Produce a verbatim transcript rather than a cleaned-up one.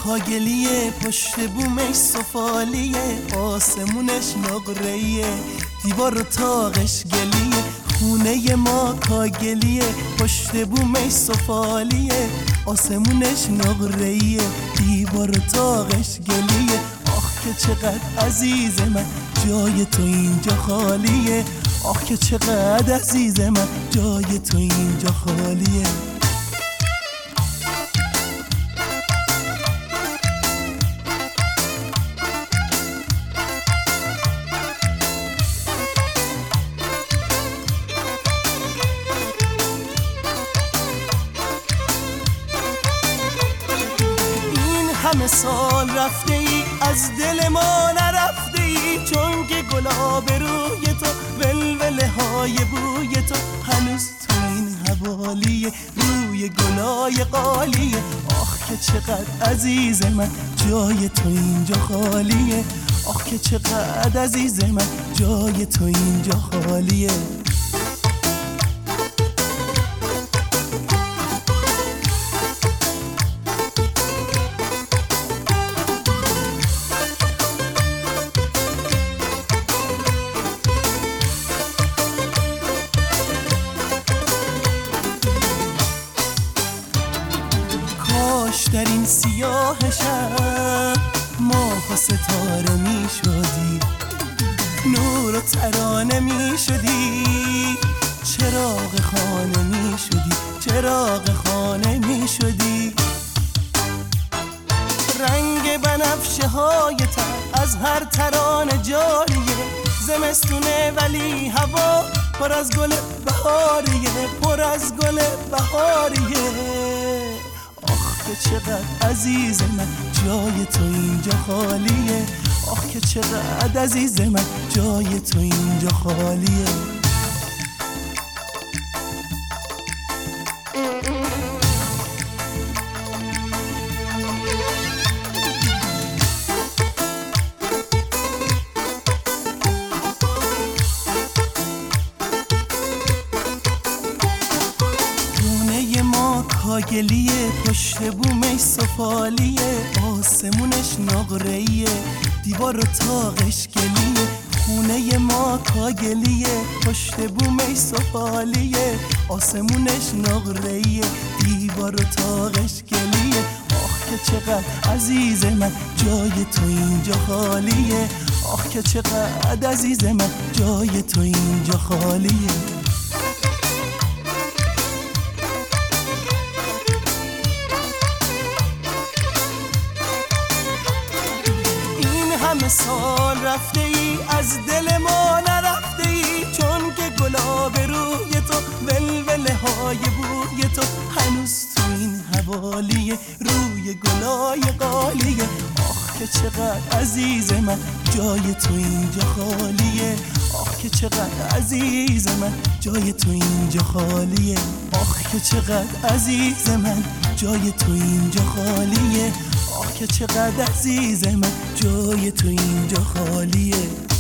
کاگلیه، پشت بومش سفالیه، آسمونش نقره‌ایه، دیوار و تاقش گلیه. خونه ما کاگلیه، پشت بومش سفالیه، آسمونش نقره‌ایه، دیوار و تاقش گلیه. آخ که چقدر عزیز من جای تو اینجا خالیه، آخ که چقدر عزیز من جای تو اینجا خالیه. همه سال رفته ای از دل ما نرفته ای، چون که گلاب روی تو ولوله های بوی تو هنوز تو این حوالیه، روی گلای قالیه. آخ که چقدر عزیز من جای تو اینجا خالیه، آخ که چقدر عزیز من جای تو اینجا خالیه. کاش در این سیاه شب ماه و ستاره می شدی، نور و ترانه می شدی، چراغ خانه می شدی، چراغ خانه می شدی. رنگ بنفشه های تر از هر ترانه جاریه، زمستونه ولی هوا پر از گل بهاریه، پر از گل بهاریه. که چقدر عزیز من جای تو اینجا خالیه، آخ که چقدر عزیز من جای تو اینجا خالیه. کاگلیه، پشت بومش سفالیه، آسمونش نقره‌ایه، دیوار و تاقش گلیه. خونه ما کاگلیه، پشت بومش سفالیه، آسمونش نقره‌ایه، دیوار و تاقش گلیه. آخ که چقدر عزیز من جای تو اینجا خالیه، آخ که چقدر عزیز من جای تو اینجا خالیه. همه سال رفته ای از دل ما نرفته ای، چون که گلاب روی تو ولوله های بوی تو هنوز تو این حوالیه، روی گلای قالیه. آخ که چقدر عزیز من جای تو اینجا خالیه، آخ که چقدر عزیز من جای تو اینجا خالیه، آخ که چقدر عزیز من جای تو اینجا خالیه، آخ که چقدر عزیز من جای تو اینجا خالیه.